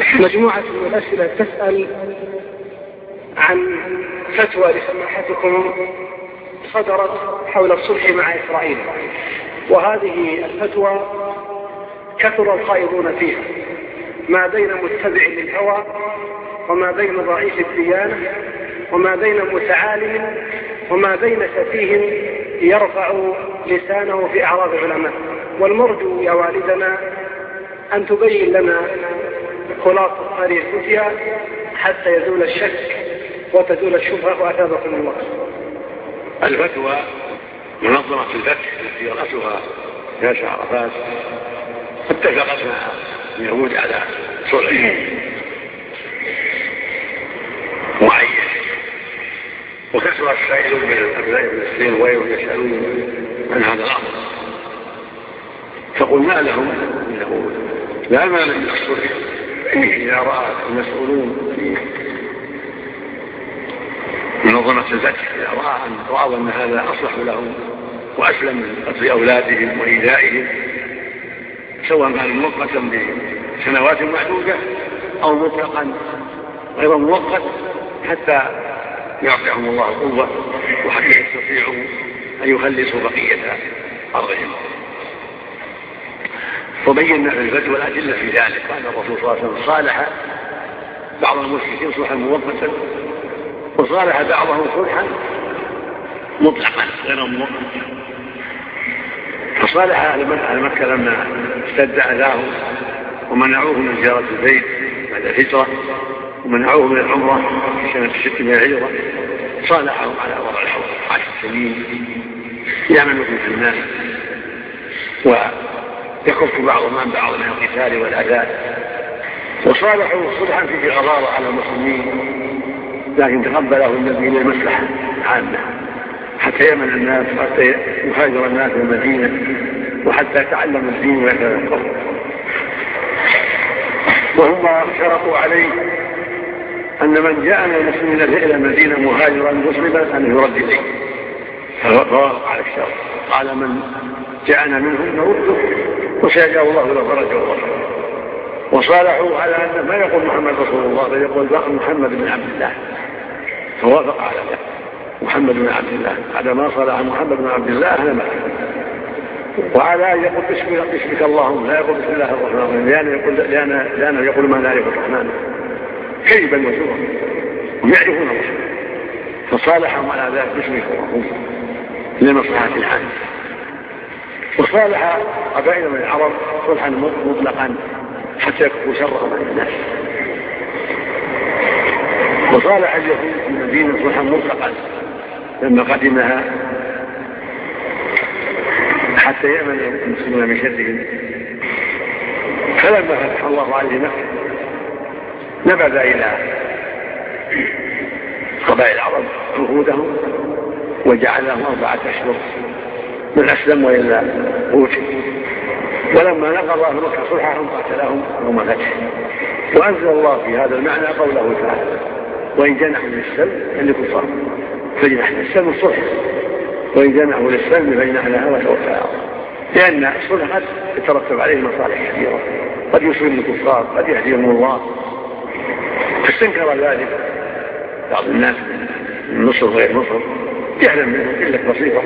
مجموعة من الأسئلة تسأل عن فتوى لسماحتكم صدرت حول الصلح مع إسرائيل، وهذه الفتوى كثر الخائضون فيها، ما بين متبع للهوى وما بين ضعيف الديانة وما بين متعالم وما بين سفيه يرفع لسانه في أعراض العلماء. والمرجو يا والدنا أن تبين لنا خلاصة هذه الفتيا حتى يزول الشك وتزول الشبهة، وأثابكم الله. الفتوى منظمة الفتح التي رأسها ياسر عرفات اتفقت مع اليهود على صلح معين، وكثر السائلون من أبناء فلسطين وغيرهم يسألون عن هذا الأمر، فقلنا لهم إنه لا مانع من الصلح إذا رأى المسؤولون في منظمة الفتح إذا رأوا أن هذا أصلح لهم وأسلم من قتل أولادهم وإيذائهم، سواء كان مؤقتا بسنوات معدودة أو مطلقا غير مؤقت حتى يعطيهم الله قوة وحتى يستطيعوا أن يخلصوا بقية أرضهم. وبينا في الفتوى الأدلة في ذلك، قال الرسول صلى الله عليه وسلم صالح بعض المشركين صلحا مؤقتا وصالح بعضهم صلحا مطلقا غير مؤقت. فصالح أهل مكة لما اشتد أذاهم ومنعوه من زيارة البيت بعد الهجرة ومنعوه من العمرة في سنة 6 من الهجرة، صالحهم على وضع الحوض 10 سنين يعملوا في الناس ويخف بعضهم عن بعض من القتال والأذى، وصالحوا صلحا في غضارة على المسلمين، لكن تقبله النبي للمصلحة عامة حتى يمن الناس وحتى يهاجر الناس من المدينة وحتى يتعلم الدين ويتذكر. وهم شرطوا عليه أن من جاء من المسلمين إلى المدينة مهاجرا مسلما أن يرد إليه، فوافق على الشرط، قال من جاءنا منهم نرده وسيجعل الله له فرجا وغفرا. وصالحوا على أن ما يقول محمد رسول الله بل يقول محمد بن عبد الله، فوافق على ذلك محمد بن عبد الله على ما صالح محمد بن عبد الله أهلما، وعلى أن يقول باسمك اللهم، لا يقول بسم الله الرحمن الرحيم، لأنه يقول ما لا يقول الرحمن كذبا وزورا ويعرفون الله، فصالحهم على ذلك باسمك اللهم لمصلحة العامة. وصالح قبائل من العرب صلحا مطلقا حتى يكفوا شرهم عن الناس، وصالح اليهود في المدينة صلحا مطلقا لما قدمها حتى يأمن المسلمون من شرهم. فلما فتح الله عليه مكة نبذ إلى قبائل العرب عهودهم وجعلهم 4 أشهر من أسلم وإلا قوتل، ولما نقض الله مكة صلحهم قاتلهم يوم فتح. وأنزل الله في هذا المعنى قوله تعالى وإن جنحوا للسلم فليكفر فجنح للسلم الصلح وإن جنحوا للسلم فجنح لها وتوكل، لأن الصلح قد يترتب عليه مصالح كثيرة، قد يسلم الكفار قد يهديهم الله، فاستنكر ذلك بعض الناس من مصر وغير مصر جهلا منهم إلا بسيطة،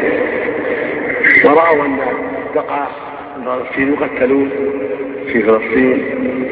ورأوا أن بقى فلسطين يقتلون في فلسطين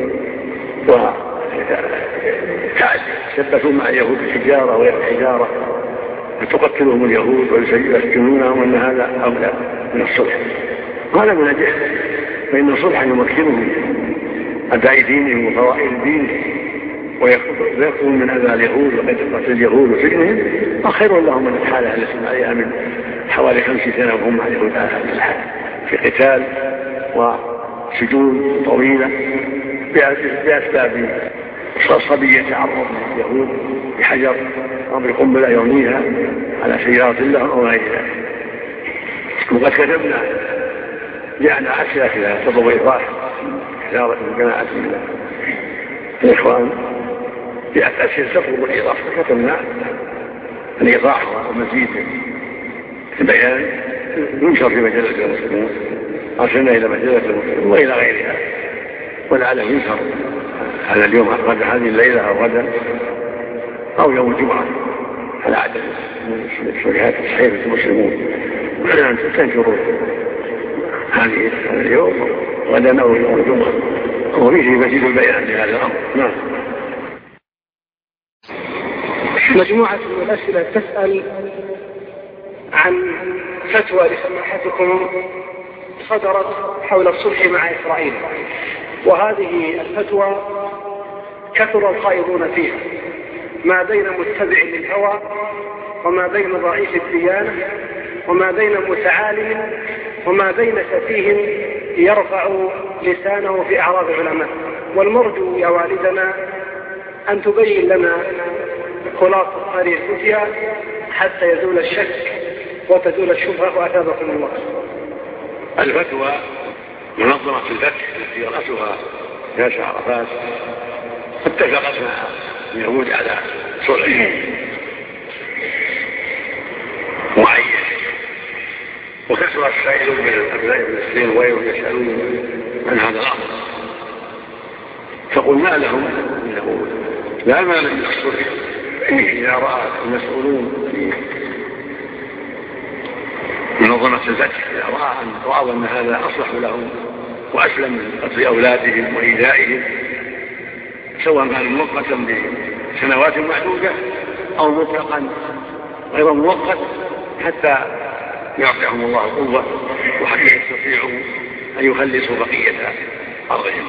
وشبثوا مع اليهود الحجارة وغير الحجارة فتقتلهم اليهود ويسجنونهم أن هذا أولى من الصلح، وهذا من الجهل، فإن الصلح يمكنهم أداء دينهم وفوائد دينهم ويكون من أذى اليهود وقتل اليهود وسجنهم خير لهم من الحالة التي عليها من حوالي 50 سنة وهم مع اليهود في قتال وسجون طويلة بأسباب صبي يتعرض من اليهود بحجر أو بقنبلة يرميها على سيارة لهم أو غير ذلك. وقد كتبنا جعلنا أسئلة فيها تضوي إيضاح حجارة الجماعة الإخوان جاءت أسئلة تطلب الإيضاح، فكتبنا الإيضاح ومزيد البيان ينشر في مجلة المسلمين، أرسلنا إلى مجلة المسلمين وإلى غيرها، ولعله ينشر هذا اليوم غدا، هذه الليلة أو غدا أو يوم الجمعة على عدد شركات الصحيفة المسلمون أن تنشروا هذا اليوم غدا أو يوم الجمعة وفيه مزيد البيان لهذا الأمر. نعم. مجموعة من الأسئلة تسأل عن فتوى لسماحتكم صدرت حول الصلح مع إسرائيل، وهذه الفتوى كثر الخائضون فيها ما بين متبع للهوى وما بين ضعيف الديانة وما بين متعالم وما بين سفيه يرفع لسانه في أعراض العلماء. والمرجو يا والدنا أن تبين لنا خلاصة هذه الفتيا حتى يزول الشك وتزول الشبهة وأثابكم الله. الفتوى منظمة الفتح التي رأسها ياسر عرفات اتفقت مع اليهود على صلح معين، وكثر السائلون من أبناء فلسطين وغيرهم يسألون عن هذا الأمر، فقلنا لهم إنه لا مانع من الصلح إذا رأى المسؤولون في منظمة الفتح إذا رأوا أن هذا أصلح لهم وأسلم من قتل أولادهم وإيذائهم، سواء كان مؤقتا بسنوات معدودة أو مطلقا غير مؤقت حتى يعطيهم الله قوة وحتى يستطيعوا أن يخلصوا بقية أرضهم.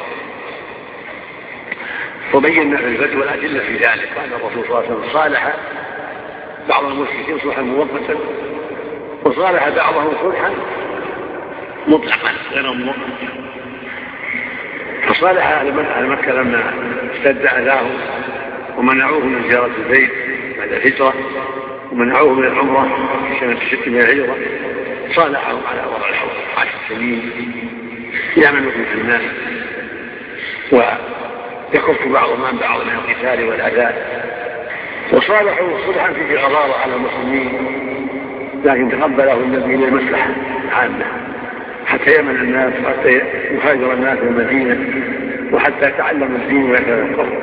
وبينا في الفتوى الأدلة في ذلك، قال الرسول صلى الله عليه وسلم صالح بعض المشركين صلحا مؤقتا وصالح بعضهم صلحا مطلقا غير مؤقت. فصالح أهل مكة لما اشتد أذاهم ومنعوه من زيارة البيت بعد الهجرة ومنعوه من العمرة في سنة 6 من الهجرة، صالحهم على وضع الحرب 10 سنين يعملوا في الناس ويكف بعضهم عن بعض من القتال والأذى، وصالحوا صلحا فيه غضاضة على المسلمين، لكن تقبله النبي إلى المصلحة عامة حتى يمن الناس وحتى يهاجر الناس من المدينة وحتى يتعلموا الدين ويتفقهوا.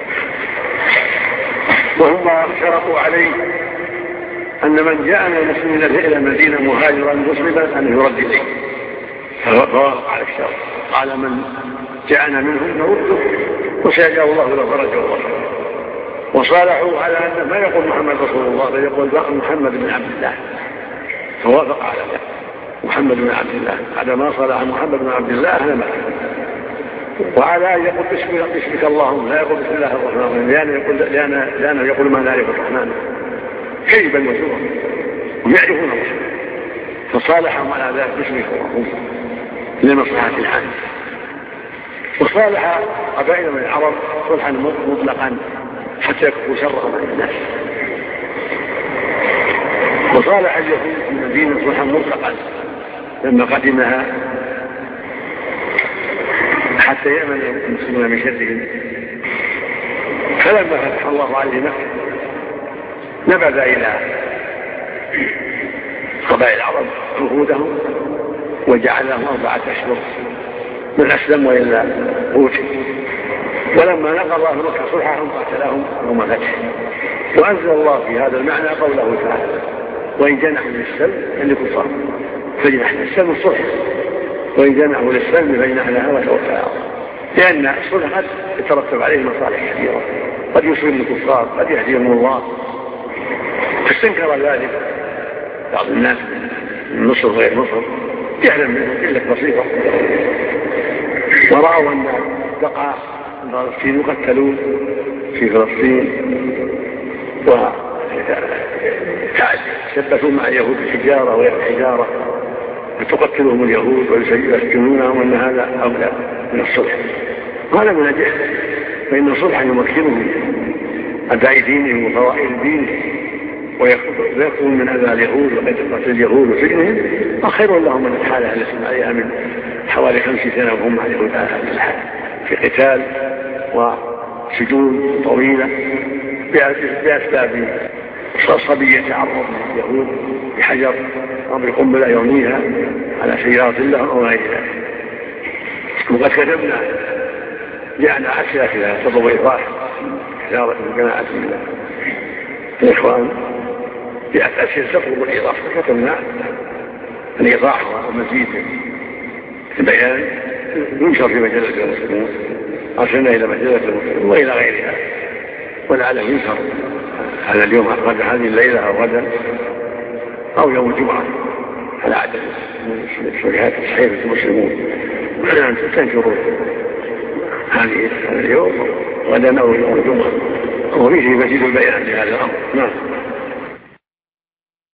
وهم شرطوا عليه أن من جاء من المسلمين إلى المدينة مهاجرا مسلما أن يرد إليه، فوافق على الشرط، قال من جاءنا منهم نرده وسيجعل الله له فرجا وغفرا. وصالحوا على أن ما يقول محمد رسول الله بل يقول محمد بن عبد الله، فوافق على ذلك محمد بن عبد الله على ما صالح محمد بن عبد الله أهل مكة، وعلى أن يقول باسمك اللهم، لا يقول بسم الله الرحمن الرحيم، لأنه يقول ما لا يعرف الرحمن كذبا وزورا ويعرفون رسوله، فصالحهم على ذلك باسمك اللهم لمصلحة العامة. وصالح قبائل من العرب صلحا مطلقا حتى يكفوا شرهم عن الناس، وصالح اليهود في المدينة صلحا مطلقا لما قدمها حتى يأمن المسلمون من شرهم. فلما فتح الله عليه مكة نبذ إلى قبائل العرب عهودهم وجعلهم 4 أشهر من أسلم وإلا قوتل، ولما نقض الله مكة صلحهم قاتلهم يوم فتح. وأنزل الله في هذا المعنى قوله تعالى وإن جنحوا للسلم فليكفار فجنح للسلم الصلح وإن جنحوا للسلم فجنح لها وتوكل على الله، لأن الصلح قد يترتب عليه مصالح كثيرة، قد يسلم الكفار قد يهديهم الله، فاستنكر ذلك بعض الناس من مصر وغير مصر يعلم منه قلة بسيطة، ورأوا أن بقى فلسطين يقتلون في فلسطين وشبثوا مع اليهود الحجارة وغير الحجارة فتقتلهم اليهود ويسجنونهم أن هذا أولى من الصلح. هذا من أجل فإن الصلح يمكنهم من أداء دينهم وفوائد دينهم ويكون من أذى اليهود وقتل اليهود وسجنهم خير لهم من الحالة التي عليها من حوالي 50 سنة وهم مع اليهود في قتال وسجون طويلة بأسباب صبية تعرض من اليهود بحجر أو بقنبلة يرميها على سيارة لهم أو غير ذلك. وقد كتبنا جاءنا أسئلة إلى سبب إيضاح إشارة الجماعة من الإخوان جاءت أسئلة تطلب الإيضاح فكتبنا الإيضاح ومزيد البيان ينشر في مجلة المسلمين، أرسلنا إلى مجلة المسلمين وإلى غيرها، ولعله ينشر هذا اليوم غدا، هذه الليلة أو غدا أو يوم الجمعة على عدد الشريحات الصحيحة المسلمون أن تنشروا هذا اليوم غدا أو يوم الجمعة، وفيه مزيد البيان لهذا الأمر. نعم.